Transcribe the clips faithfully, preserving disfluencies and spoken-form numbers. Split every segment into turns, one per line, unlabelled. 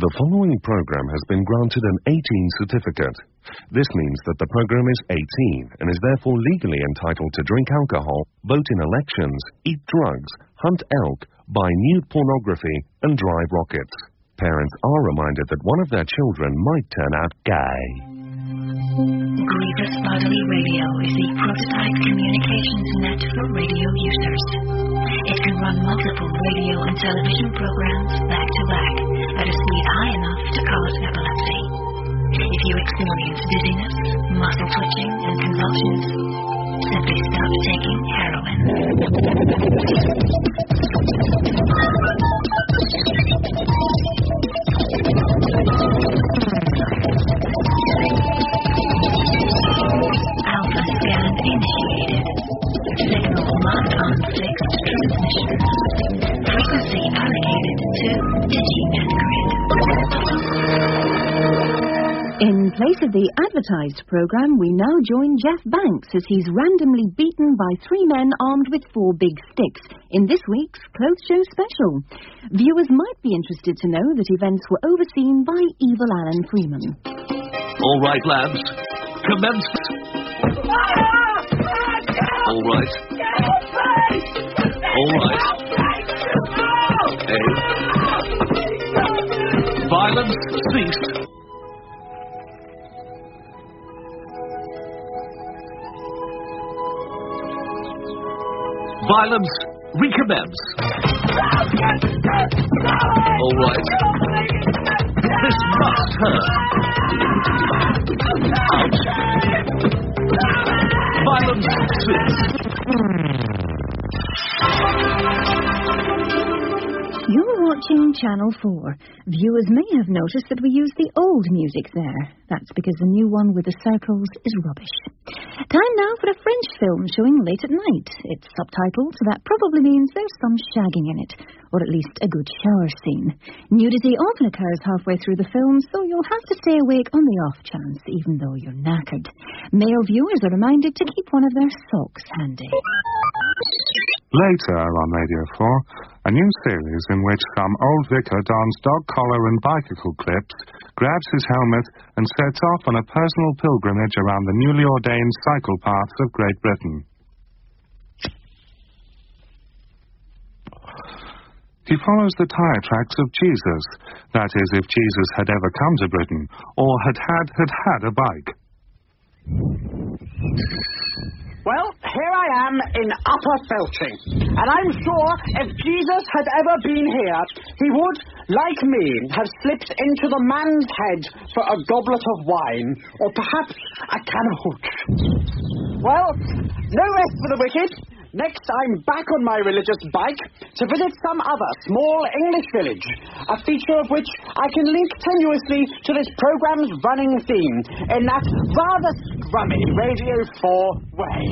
The following program has been granted an eighteen certificate. This means that the program is eighteen and is therefore legally entitled to drink alcohol, vote in elections, eat drugs, hunt elk, buy nude pornography, and drive rockets. Parents are reminded that one of their children might turn out gay.
Grievous Bodily Radio is the prototype communications net for radio users. It can run multiple radio and television programs back to back at a speed high enough to cause epilepsy. If you experience dizziness, muscle twitching, and convulsions, simply stop taking heroin. Alpha scan initiated. Signal locked on fixed transmission. Frequency allocated to DigiNet Grid.
In place of the advertised program, we now join Jeff Banks as he's randomly beaten by three men armed with four big sticks in this week's Clothes Show special. Viewers might be interested to know that events were overseen by Evil Alan Freeman.
All right, lads. Commence. All right. All right. Hey. Violence cease. Violence recommence. All right. This must hurt. Out. Violence cease.
You're watching Channel four. Viewers may have noticed that we use the old music there. That's because the new one with the circles is rubbish. Time now for a French film showing late at night. It's subtitled, so that probably means there's some shagging in it, or at least a good shower scene. Nudity often occurs halfway through the film, so you'll have to stay awake on the off chance, even though you're knackered. Male viewers are reminded to keep one of their socks handy.
Later on Radio four, a new series in which some old vicar dons dog collar and bicycle clips, grabs his helmet and sets off on a personal pilgrimage around the newly ordained cycle paths of Great Britain. He follows the tire tracks of Jesus, that is, if Jesus had ever come to Britain, or had had had had a bike.
Well, here I am in Upper Felching, and I'm sure if Jesus had ever been here, he would, like me, have slipped into the man's head for a goblet of wine, or perhaps a can of hooch. Well, no rest for the wicked. Next, I'm back on my religious bike to visit some other small English village, a feature of which I can link tenuously to this programme's running theme in that rather scrummy Radio four way.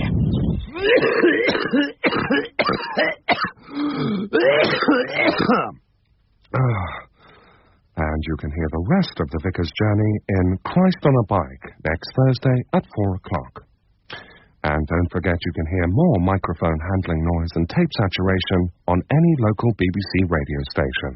And you can hear the rest of the Vicar's journey in Christ on a Bike next Thursday at four o'clock. And don't forget you can hear more microphone handling noise and tape saturation on any local B B C radio station.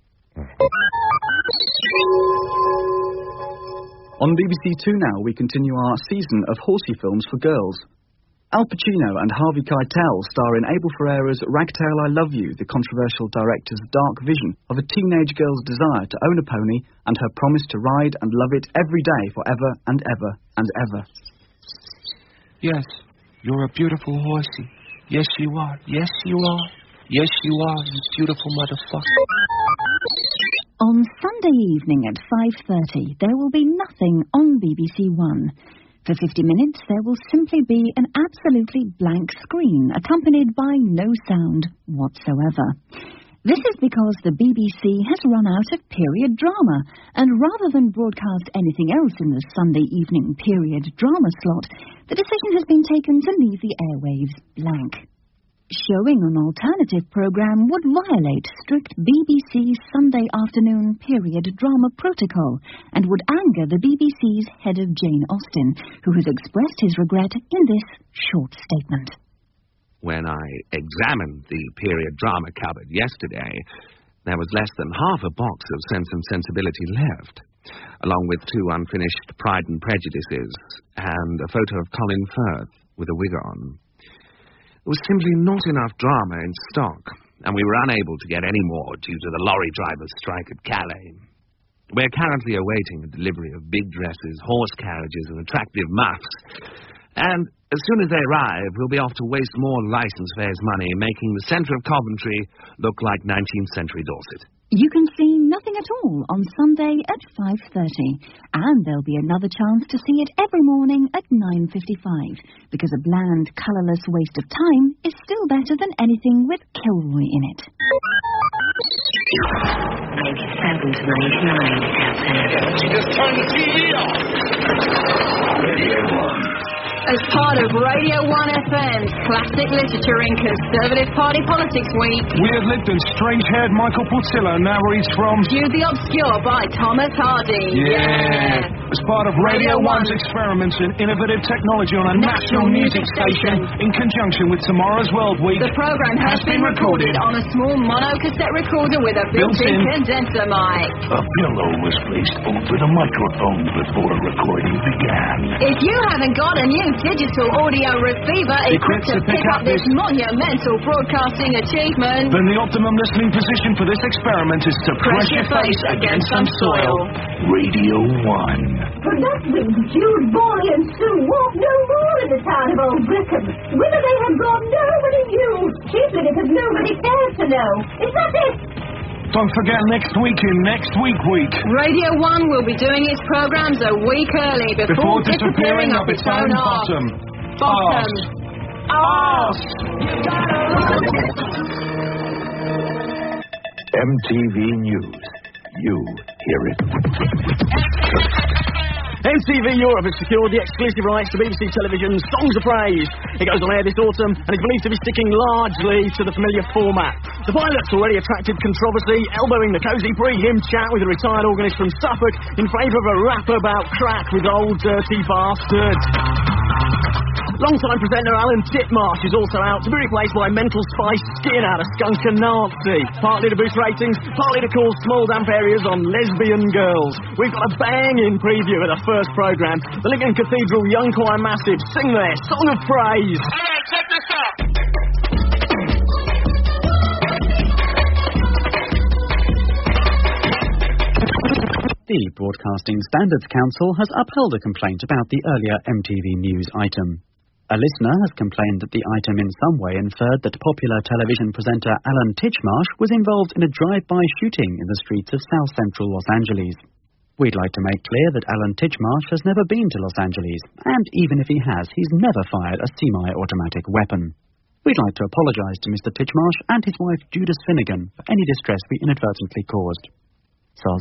On B B C Two now, we continue our season of horsey films for girls. Al Pacino and Harvey Keitel star in Abel Ferrara's Ragtail I Love You, the controversial director's dark vision of a teenage girl's desire to own a pony and her promise to ride and love it every day forever and ever and ever.
Yes, you're a beautiful horsey. Yes, you are. Yes, you are. Yes, you are, you beautiful motherfucker.
On Sunday evening at five thirty, there will be nothing on B B C One. For fifty minutes, there will simply be an absolutely blank screen, accompanied by no sound whatsoever. This is because the B B C has run out of period drama, and rather than broadcast anything else in the Sunday evening period drama slot, the decision has been taken to leave the airwaves blank. Showing an alternative programme would violate strict B B C Sunday afternoon period drama protocol and would anger the B B C's head of Jane Austen, who has expressed his regret in this short statement.
When I examined the period drama cupboard yesterday, There was less than half a box of Sense and Sensibility left, along with two unfinished Pride and Prejudices and a photo of Colin Firth with a wig on. There was simply not enough drama in stock, and we were unable to get any more due to the lorry drivers' strike at Calais. We're currently awaiting the delivery of big dresses, horse carriages, and attractive muffs, and as soon as they arrive, we'll be off to waste more license fares money, making the centre of Coventry look like nineteenth century Dorset.
You can see nothing at all on Sunday at five thirty, and there'll be another chance to see it every morning at nine fifty-five, because a bland, colourless waste of time is still better than anything with Kilroy in it.
ninety-seven to ninety-nine, Captain.
She just turned the T V off. Radio one.
As part of Radio one F M's Classic Literature in Conservative Party Politics Week,
Weird Lived and Strange-Haired Michael Portillo now reads from
View the Obscure by Thomas Hardy.
Yeah. As part of Radio one's experiments in innovative technology on a national music station in conjunction with Tomorrow's World Week,
The program has been recorded on a small mono-cassette recorder with a built-in condenser mic.
A pillow was placed over the microphone before recording began.
If you haven't got a new digital audio receiver equipped to pick up this monumental broadcasting achievement,
then the optimum listening position for this experiment is to press your face against some soil.
Radio one.
For that week, Jude, Borley and Sue walked no more in the town of Old Brickham. Whither they had gone, nobody knew, chiefly because nobody cared to know. Is that it?
Don't forget next week in Next Week Week.
Radio one will be doing its programs a week early before,
Before disappearing up its own bottom.
Bottom.
Arse.
M T V News. You hear it.
M T V Europe has secured the exclusive rights to B B C Television's Songs of Praise. It goes on air this autumn and is believed to be sticking largely to the familiar format. The pilot's already attracted controversy, elbowing the cosy pre-hymn chat with a retired organist from Suffolk in favour of a rap about crack with old dirty bastards. Long-time presenter Alan Titmarsh is also out to be replaced by mental spice skin out of Skunk and Nazi. Partly to boost ratings, partly to cause small damp areas on lesbian girls. We've got a banging preview of the first programme. The Lincoln Cathedral Young Choir Massive sing their Song of Praise.
Alright, check this out.
The Broadcasting Standards Council has upheld a complaint about the earlier M T V News item. A listener has complained that the item in some way inferred that popular television presenter Alan Titchmarsh was involved in a drive-by shooting in the streets of South Central Los Angeles. We'd like to make clear that Alan Titchmarsh has never been to Los Angeles, and even if he has, he's never fired a semi-automatic weapon. We'd like to apologise to Mister Titchmarsh and his wife Judith Finnegan for any distress we inadvertently caused. Soz.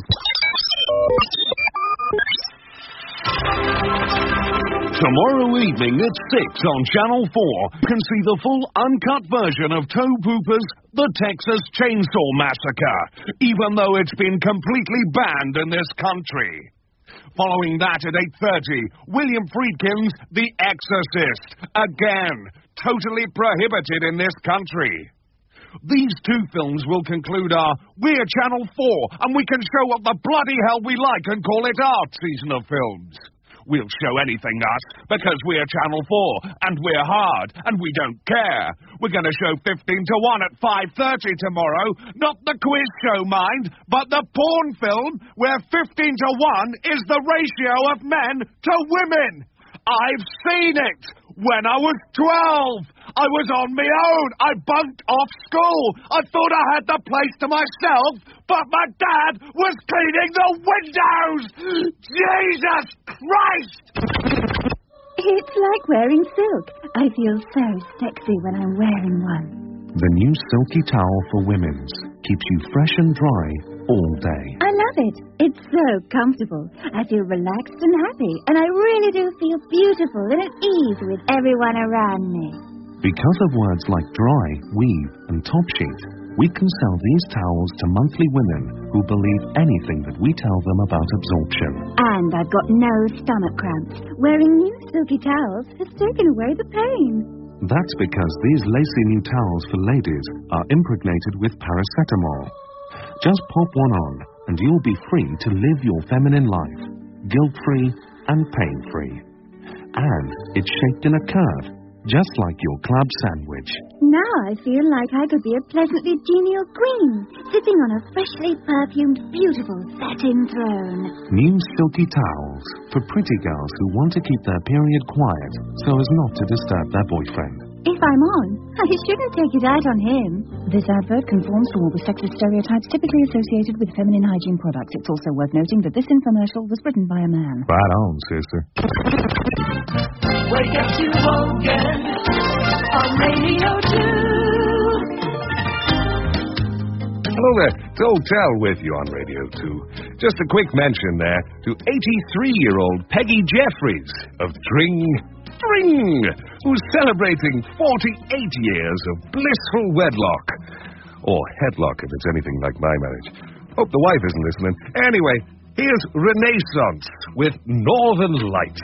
Tomorrow evening at six on Channel four, you can see the full uncut version of Toe Pooper's The Texas Chainsaw Massacre, even though it's been completely banned in this country. Following that at eight thirty, William Friedkin's The Exorcist, again, totally prohibited in this country. These two films will conclude our We're Channel four, and we can show what the bloody hell we like and call it our season of films. We'll show anything, us, because we're Channel four, and we're hard, and we don't care. We're going to show fifteen to one at five thirty tomorrow, not the quiz show, mind, but the porn film where fifteen to one is the ratio of men to women. I've seen it when I was twelve. I was on my own. I bunked off school. I thought I had the place to myself, but my dad was cleaning the windows. Jesus Christ!
It's like wearing silk. I feel so sexy when I'm wearing one.
The new silky towel for women's keeps you fresh and dry all day.
I love it. It's so comfortable. I feel relaxed and happy, and I really do feel beautiful and at ease with everyone around me.
Because of words like dry, weave, and top sheet, we can sell these towels to monthly women who believe anything that we tell them about absorption.
And I've got no stomach cramps. Wearing new silky towels has taken away the pain.
That's because these lacy new towels for ladies are impregnated with paracetamol. Just pop one on, and you'll be free to live your feminine life, guilt-free and pain-free. And it's shaped in a curve, just like your club sandwich.
Now I feel like I could be a pleasantly genial queen, sitting on a freshly perfumed, beautiful satin throne.
New silky towels for pretty girls who want to keep their period quiet so as not to disturb their boyfriend.
If I'm on, I shouldn't take it out on him. This advert conforms to all the sexist stereotypes typically associated with feminine hygiene products. It's also worth noting that this infomercial was written by a man.
Right on, sister.
Wake up to Wogan on Radio two.
Hello there, it's Old Tal with you on Radio two. Just a quick mention there to eighty-three-year-old Peggy Jeffries of Dring, Dring, who's celebrating forty-eight years of blissful wedlock. Or headlock, if it's anything like my marriage. Hope the wife isn't listening. Anyway, here's Renaissance with Northern Lights.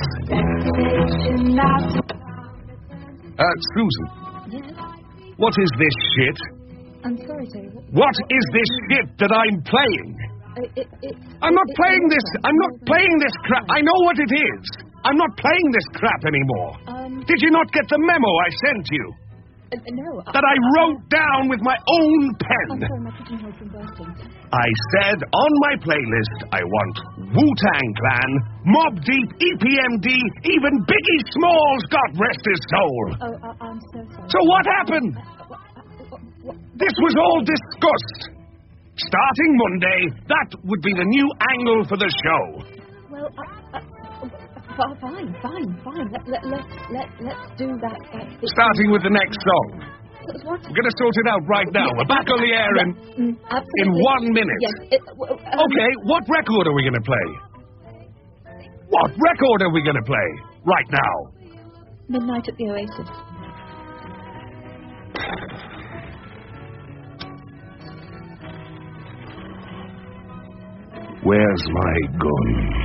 Uh, Susan.
Yes?
What is this shit?
I'm sorry, sir.
What is this shit that I'm playing?
Uh, it, it,
I'm not
it,
playing
it,
this. I'm not playing this crap. I know what it is. I'm not playing this crap anymore.
Um,
Did you not get the memo I sent you?
Uh, no.
That I wrote down with my own pen.
I'm sorry, my pigeonhole's been bursting.
I said on my playlist I want Wu-Tang Clan, Mobb Deep, E P M D, even Biggie Smalls, God rest his soul.
Oh, uh, I'm so sorry.
So what happened?
Uh, what, what,
This was all discussed. Starting Monday, that would be the new angle for the show.
Well, uh, uh, fine, fine, fine. Let, let, let's, let, let's do that. that
Starting with the next song.
What?
We're going to sort it out right now.
Yeah,
We're back on the air
yeah,
in,
mm, absolutely.
in one minute.
Yes. It, uh, um,
Okay, what record are we going to play? What record are we going to play right now?
Midnight at the Oasis.
Where's my gun?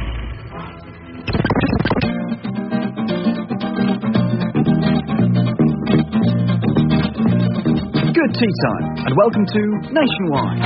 Good tea time, and welcome to Nationwide.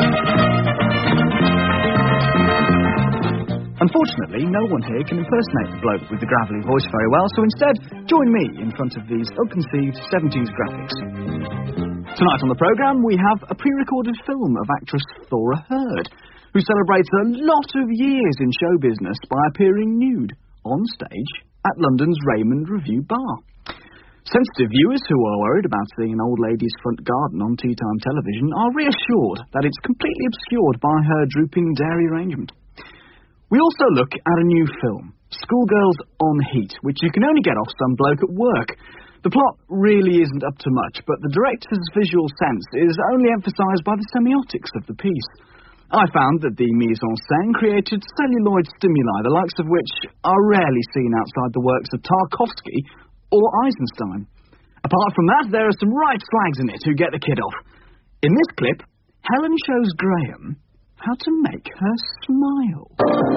Unfortunately, no one here can impersonate the bloke with the gravelly voice very well, so instead, join me in front of these ill-conceived seventies graphics. Tonight on the programme, we have a pre-recorded film of actress Thora Hird, who celebrates a lot of years in show business by appearing nude on stage at London's Raymond Revue Bar. Sensitive viewers who are worried about seeing an old lady's front garden on tea time television are reassured that it's completely obscured by her drooping dairy arrangement. We also look at a new film, Schoolgirls on Heat, which you can only get off some bloke at work. The plot really isn't up to much, but the director's visual sense is only emphasised by the semiotics of the piece. I found that the mise-en-scène created celluloid stimuli, the likes of which are rarely seen outside the works of Tarkovsky or Eisenstein. Apart from that, there are some right slags in it who get the kid off. In this clip, Helen shows Graham how to make her smile.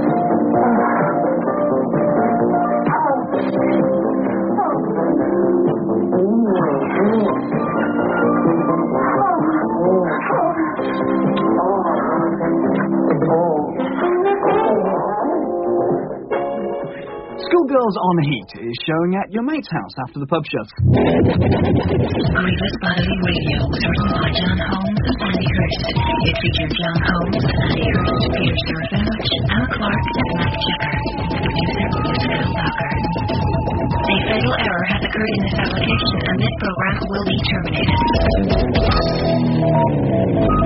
Schoolgirls on Heat is showing at your mate's house after the pub shuts.
Grievous Bodily Radio was written by John Holmes and Sandy Hurst. It featured John Holmes, Sandy Hurst, Peter Serafinovich, Al Clark, and Matt Checker. Producer was Phil Barker. A fatal error has occurred in this application, and this program will be terminated.